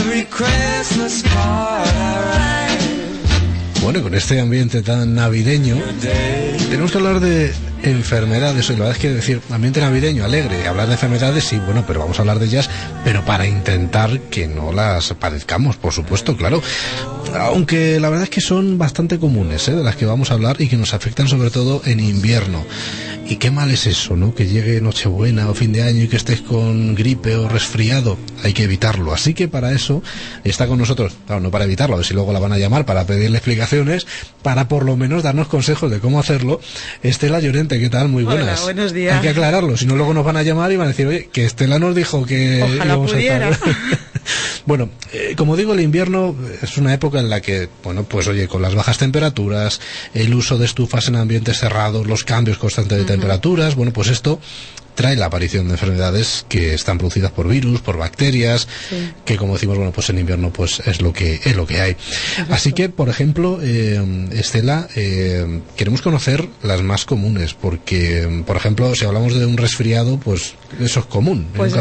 Bueno, con este ambiente tan navideño tenemos que hablar de enfermedades. Y la verdad es que decir ambiente navideño, alegre, hablar de enfermedades, sí, bueno, pero vamos a hablar de ellas, pero para intentar que no las padezcamos, por supuesto, claro. Aunque la verdad es que son bastante comunes, de las que vamos a hablar y que nos afectan sobre todo en invierno. Y qué mal es eso, ¿no? Que llegue Nochebuena o fin de año y que estés con gripe o resfriado. Hay que evitarlo. Así que para eso está con nosotros, claro, no para evitarlo, a ver si luego la van a llamar para pedirle explicaciones, para por lo menos darnos consejos de cómo hacerlo. Estela Llorente, ¿qué tal? Muy buenas. Hola, buenos días. Hay que aclararlo, si no luego nos van a llamar y van a decir, oye, que Estela nos dijo que ojalá íbamos pudiera. a estar. Bueno, como digo, el invierno es una época en la que, bueno, pues oye, con las bajas temperaturas, el uso de estufas en ambientes cerrados, los cambios constantes de temperaturas, bueno, pues esto trae la aparición de enfermedades que están producidas por virus, por bacterias, sí, que como decimos, bueno, pues en invierno pues es lo que hay. Exacto. Así que, por ejemplo, Estela, queremos conocer las más comunes, porque, por ejemplo, si hablamos de un resfriado, pues eso es común. Pues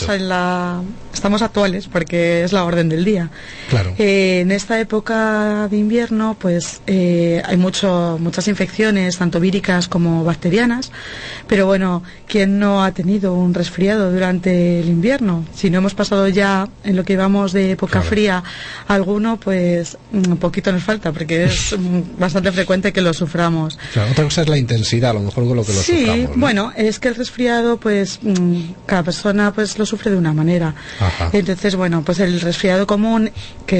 estamos actuales, porque es la orden del día. Claro. En esta época de invierno, pues hay muchas infecciones, tanto víricas como bacterianas, pero bueno, ¿quién no ha tenido un resfriado durante el invierno? Si no hemos pasado ya en lo que llevamos de época claro, fría alguno, pues un poquito nos falta, porque es bastante frecuente que lo suframos. Claro, otra cosa es la intensidad, a lo mejor con lo que lo suframos, ¿no? Bueno, es que el resfriado, pues cada persona pues lo sufre de una manera. Ajá. Entonces, bueno, pues el resfriado común,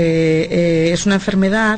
que es una enfermedad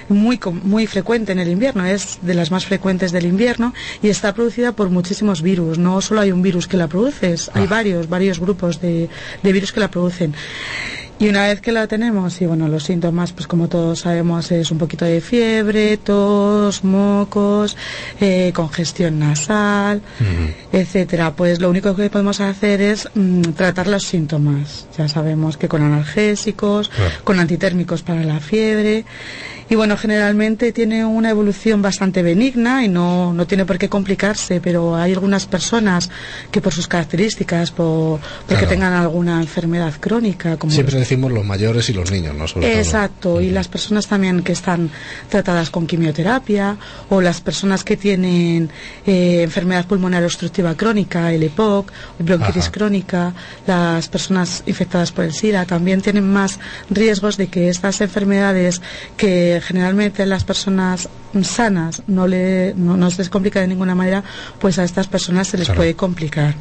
muy frecuente en el invierno, es de las más frecuentes del invierno y está producida por muchísimos virus. No solo hay un virus que la produce, hay varios grupos de virus que la producen. Y una vez que la tenemos, y bueno, los síntomas, pues como todos sabemos, es un poquito de fiebre, tos, mocos, congestión nasal, etcétera. Pues lo único que podemos hacer es tratar los síntomas. Ya sabemos que con analgésicos, con antitérmicos para la fiebre. Y bueno, generalmente tiene una evolución bastante benigna y no tiene por qué complicarse, pero hay algunas personas que por sus características, porque tengan alguna enfermedad crónica, como siempre decimos los mayores y los niños, ¿no? Sobre exacto, todo. Y las personas también que están tratadas con quimioterapia, o las personas que tienen enfermedad pulmonar obstructiva crónica, el EPOC, bronquitis crónica, las personas infectadas por el SIDA también tienen más riesgos de que estas enfermedades, que generalmente las personas sanas no se les complica de ninguna manera, pues a estas personas se les puede complicar.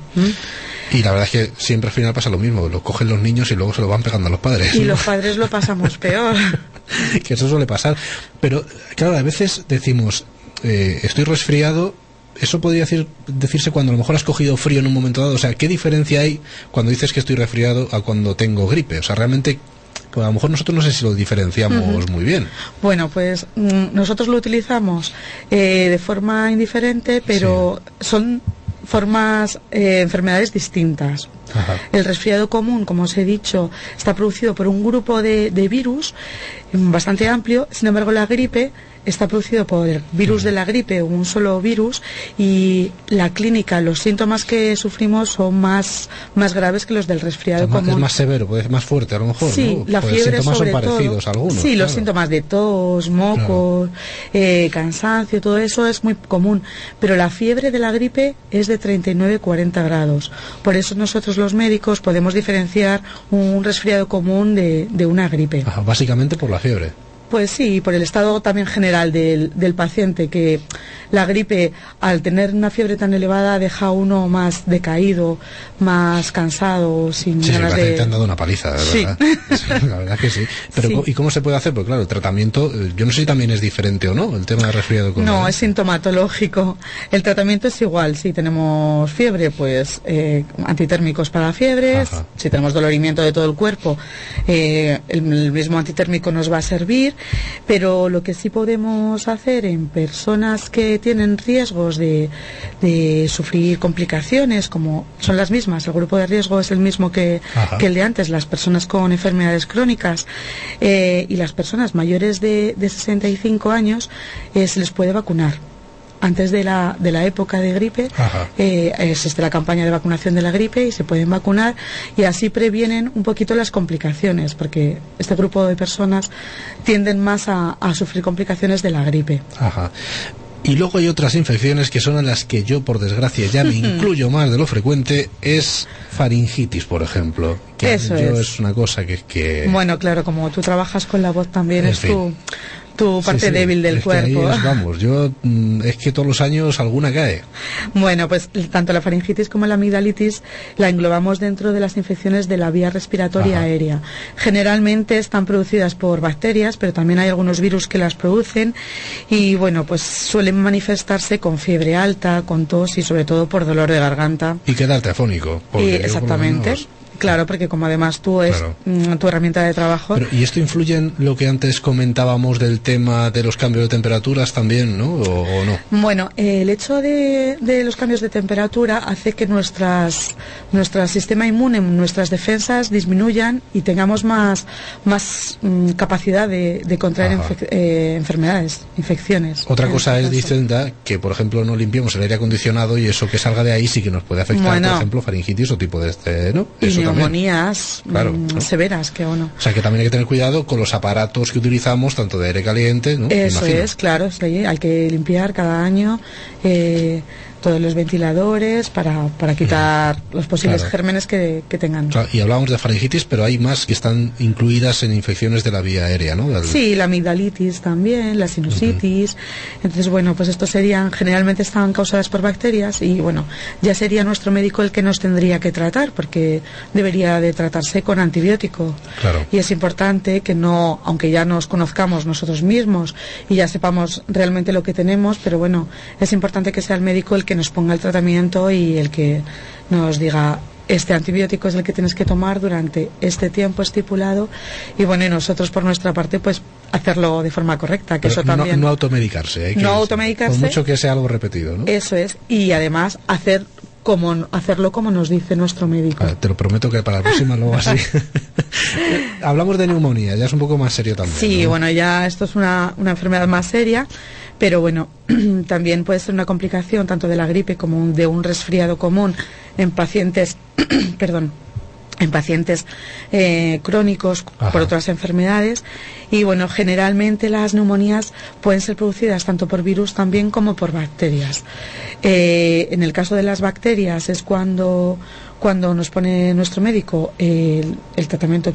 Y la verdad es que siempre al final pasa lo mismo, lo cogen los niños y luego se lo van pegando a los padres. Y los padres lo pasamos peor. Que eso suele pasar. Pero claro, a veces decimos, estoy resfriado. Eso podría decirse cuando a lo mejor has cogido frío en un momento dado. O sea, ¿qué diferencia hay cuando dices que estoy resfriado a cuando tengo gripe? O sea, realmente, a lo mejor nosotros no sé si lo diferenciamos muy bien. Bueno, pues nosotros lo utilizamos de forma indiferente, pero son formas, enfermedades distintas. Ajá. El resfriado común, como os he dicho, está producido por un grupo de virus bastante amplio. Sin embargo, la gripe está producido por el virus de la gripe, un solo virus, y la clínica, los síntomas que sufrimos son más graves que los del resfriado común. Es más severo, puede ser más fuerte a lo mejor, sí, ¿no? La fiebre síntomas sobre son parecidos todo, algunos. Sí, los síntomas de tos, mocos, cansancio, todo eso es muy común, pero la fiebre de la gripe es de 39-40 grados. Por eso nosotros los médicos podemos diferenciar un resfriado común de una gripe. Ajá, básicamente por la fiebre. Pues sí, por el estado también general del paciente, que la gripe, al tener una fiebre tan elevada, deja a uno más decaído, más cansado, sin ganas de... te han dado una paliza, ¿verdad? Sí. La verdad que sí. Pero sí. ¿Y cómo se puede hacer? Porque claro, el tratamiento, yo no sé si también es diferente o no, el tema de resfriado común. No, es sintomatológico. El tratamiento es igual. Si tenemos fiebre, pues antitérmicos para fiebres. Ajá. Si tenemos dolorimiento de todo el cuerpo, el mismo antitérmico nos va a servir. Pero lo que sí podemos hacer en personas que tienen riesgos de sufrir complicaciones, como son las mismas, el grupo de riesgo es el mismo que el de antes, las personas con enfermedades crónicas y las personas mayores de 65 años, se les puede vacunar. antes de la época de gripe, existe la campaña de vacunación de la gripe y se pueden vacunar, y así previenen un poquito las complicaciones, porque este grupo de personas tienden más a sufrir complicaciones de la gripe. Ajá. Y luego hay otras infecciones que son en las que yo, por desgracia, ya me incluyo más de lo frecuente, es faringitis, por ejemplo. Que Eso es una cosa que... Bueno, claro, como tú trabajas con la voz también, es tu parte débil del cuerpo. Es que todos los años alguna cae. Bueno, pues tanto la faringitis como la amigdalitis la englobamos dentro de las infecciones de la vía respiratoria aérea. Generalmente están producidas por bacterias, pero también hay algunos virus que las producen, y bueno, pues suelen manifestarse con fiebre alta, con tos y sobre todo por dolor de garganta. Y quedarte afónico. Exactamente. Claro, porque como además tú es tu herramienta de trabajo. ¿Y esto influye en lo que antes comentábamos del tema de los cambios de temperaturas también, ¿no? ¿O no? Bueno, el hecho de los cambios de temperatura hace que nuestro sistema inmune, nuestras defensas disminuyan y tengamos más capacidad de contraer enfermedades, infecciones. Otra cosa es distinta, que por ejemplo no limpiemos el aire acondicionado y eso que salga de ahí sí que nos puede afectar, por ejemplo, faringitis o tipo de ¿no? Eso neumonías severas, que o no. O sea que también hay que tener cuidado con los aparatos que utilizamos, tanto de aire caliente, ¿no? Eso es, claro, sí, hay que limpiar cada año todos los ventiladores para quitar los posibles gérmenes que tengan. Claro, y hablábamos de faringitis, pero hay más que están incluidas en infecciones de la vía aérea, ¿no? Sí, la amigdalitis también, la sinusitis. Entonces, bueno, pues estos generalmente están causadas por bacterias, y bueno, ya sería nuestro médico el que nos tendría que tratar, porque debería de tratarse con antibiótico. Claro. Y es importante que no, aunque ya nos conozcamos nosotros mismos y ya sepamos realmente lo que tenemos, pero bueno, es importante que sea el médico el que nos ponga el tratamiento y el que nos diga: este antibiótico es el que tienes que tomar durante este tiempo estipulado, y bueno, y nosotros por nuestra parte pues hacerlo de forma correcta, que pero eso también no automedicarse, no automedicarse, por mucho que sea algo repetido, ¿no? Eso es, y además hacerlo como nos dice nuestro médico. Te lo prometo que para la próxima luego así. Hablamos de neumonía, ya es un poco más serio también. Sí, ¿no? Bueno, ya esto es una enfermedad más seria, pero bueno, también puede ser una complicación tanto de la gripe como de un resfriado común en pacientes crónicos por otras enfermedades. Y bueno, generalmente las neumonías pueden ser producidas tanto por virus también como por bacterias. En el caso de las bacterias es cuando nos pone nuestro médico el tratamiento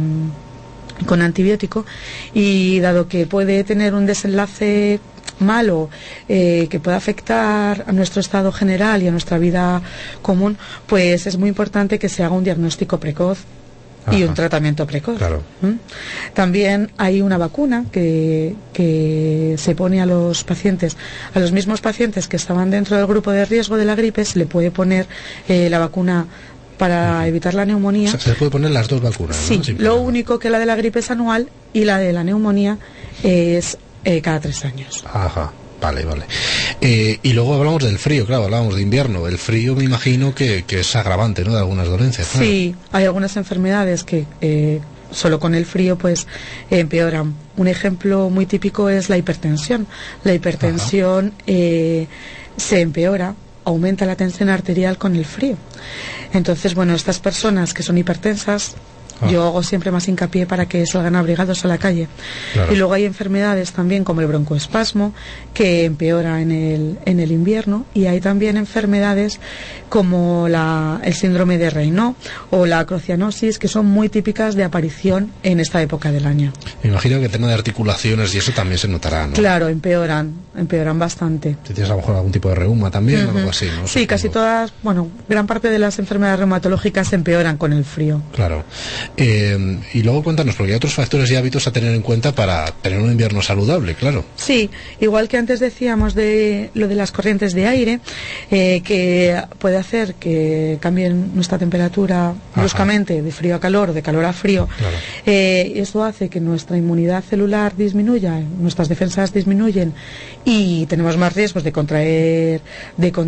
con antibiótico, y dado que puede tener un desenlace malo que pueda afectar a nuestro estado general y a nuestra vida común, pues es muy importante que se haga un diagnóstico precoz y un tratamiento precoz. Claro. También hay una vacuna que se pone a los mismos pacientes que estaban dentro del grupo de riesgo de la gripe, se le puede poner la vacuna para evitar la neumonía. O sea, se puede poner las dos vacunas, sí, ¿no? Lo único que la de la gripe es anual y la de la neumonía es cada 3 años. Ajá, vale. Y luego hablamos del frío, claro, hablábamos de invierno. El frío me imagino que es agravante, ¿no?, de algunas dolencias. Claro. Sí, hay algunas enfermedades que solo con el frío pues empeoran. Un ejemplo muy típico es la hipertensión. La hipertensión se empeora, aumenta la tensión arterial con el frío. Entonces, bueno, estas personas que son hipertensas, yo hago siempre más hincapié para que salgan abrigados a la calle. Claro. Y luego hay enfermedades también como el broncoespasmo, que empeora en el invierno, y hay también enfermedades como el síndrome de Raynaud o la crocianosis, que son muy típicas de aparición en esta época del año. Me imagino que el tema de articulaciones y eso también se notará, ¿no? Claro, empeoran bastante. Si tienes a lo mejor algún tipo de reuma también o algo así, ¿no? Sí, casi todas, gran parte de las enfermedades reumatológicas empeoran con el frío. Claro. Y luego cuéntanos, porque hay otros factores y hábitos a tener en cuenta para tener un invierno saludable, claro. Sí, igual que antes decíamos de lo de las corrientes de aire, que puede hacer que cambien nuestra temperatura bruscamente, de frío a calor, de calor a frío. Claro. Eso hace que nuestra inmunidad celular disminuya, nuestras defensas disminuyen y tenemos más riesgos de contraer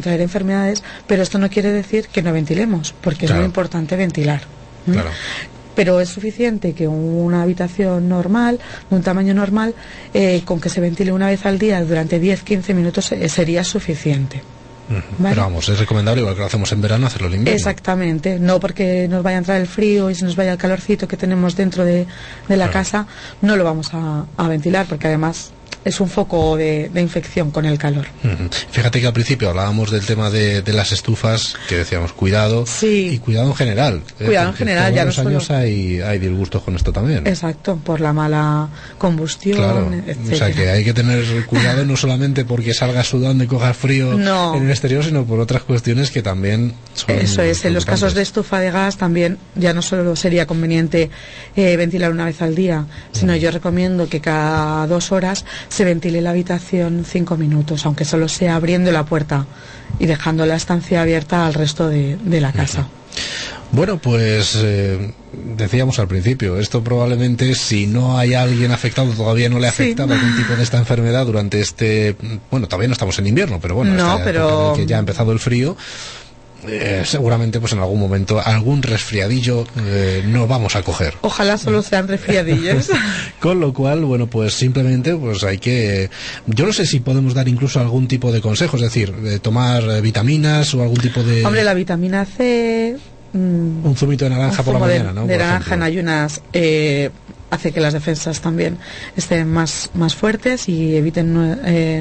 enfermedades, pero esto no quiere decir que no ventilemos, porque es muy importante ventilar. Claro. pero es suficiente que una habitación normal, de un tamaño normal, con que se ventile una vez al día durante 10-15 minutos sería suficiente. ¿Vale? Pero vamos, es recomendable, igual que lo hacemos en verano, hacerlo en invierno. Exactamente, no porque nos vaya a entrar el frío y se nos vaya el calorcito que tenemos dentro de la casa, no lo vamos a ventilar, porque además es un foco de infección con el calor. Fíjate que al principio hablábamos del tema de las estufas, que decíamos cuidado, sí. Y cuidado en general. Cuidado en general, ya los años hay disgustos con esto también. Exacto, por la mala combustión, claro, etcétera. O sea que hay que tener cuidado no solamente porque salgas sudando y cojas frío en el exterior, sino por otras cuestiones que también son eso es, en los casos de estufa de gas también ya no solo sería conveniente ventilar una vez al día, sino yo recomiendo que cada 2 horas se ventile la habitación 5 minutos, aunque solo sea abriendo la puerta y dejando la estancia abierta al resto de la casa. Bueno, pues decíamos al principio, esto probablemente, si no hay alguien afectado, todavía no le ha afectado algún tipo de esta enfermedad durante bueno, todavía no estamos en invierno, pero bueno, pero que ya ha empezado el frío. Seguramente pues en algún momento algún resfriadillo no vamos a coger. Ojalá solo sean resfriadillos. Con lo cual, bueno, pues simplemente pues hay que, yo no sé si podemos dar incluso algún tipo de consejo, es decir, tomar vitaminas o algún tipo de... Hombre, la vitamina C, un zumito de naranja por la mañana, ¿no? De naranja en ayunas hace que las defensas también estén más fuertes y eviten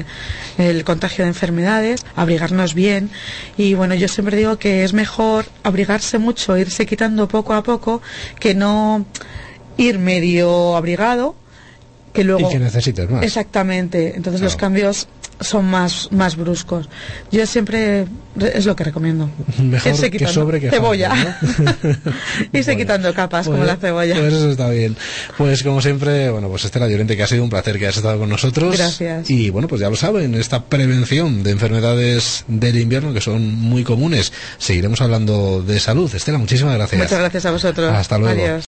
el contagio de enfermedades, abrigarnos bien. Y bueno, yo siempre digo que es mejor abrigarse mucho, irse quitando poco a poco, que no ir medio abrigado, que luego... Y que necesites más. Exactamente, entonces los cambios son más bruscos. Yo siempre es lo que recomiendo. Mejor que sobre que cebolla, falta, ¿no? irse quitando capas como la cebolla. Pues eso está bien. Pues como siempre, bueno, pues Estela Llorente, que ha sido un placer que hayas estado con nosotros. Gracias. Y bueno, pues ya lo saben, esta prevención de enfermedades del invierno que son muy comunes. Seguiremos hablando de salud. Estela, muchísimas gracias. Muchas gracias a vosotros. Hasta luego. Adiós.